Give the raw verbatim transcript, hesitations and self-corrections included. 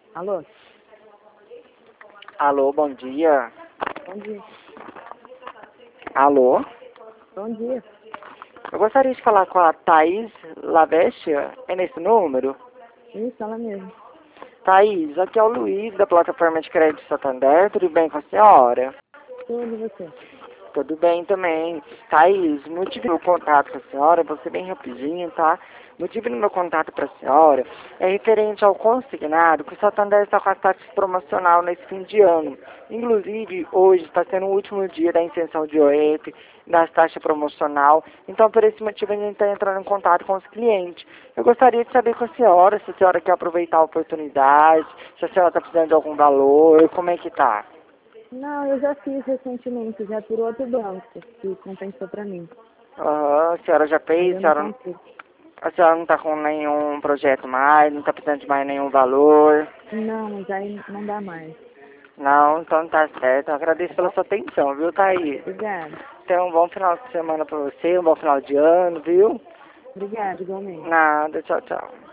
Alô? Alô, bom dia. Bom dia. Alô? Bom dia. Eu gostaria de falar com a Thaís Lavestia. É nesse número? Isso, ela mesmo. Thaís, aqui é o Luiz, da plataforma de crédito Santander. Tudo bem com a senhora? Tudo e você? Tudo bem também. Thaís, motivo do meu contato com a senhora, vou ser bem rapidinho, tá? Motivo do meu contato para a senhora é referente ao consignado que o Santander está com a taxa promocional nesse fim de ano. Inclusive, hoje está sendo o último dia da isenção de O E F, da taxa promocional. Então, por esse motivo, a gente está entrando em contato com os clientes. Eu gostaria de saber com a senhora, se a senhora quer aproveitar a oportunidade, se a senhora está precisando de algum valor, como é que tá? Não, eu já fiz recentemente, já por outro banco, que compensou pra mim. Aham, a senhora já Aí fez, a eu não senhora, consigo. a senhora não está com nenhum projeto mais, não está precisando de mais nenhum valor. Não, mas aí não dá mais. Não, então tá certo. Eu agradeço pela sua atenção, viu, Thaís? Obrigada. Tenha um bom final de semana pra você, um bom final de ano, viu? Obrigada, igualmente. Nada, tchau, tchau.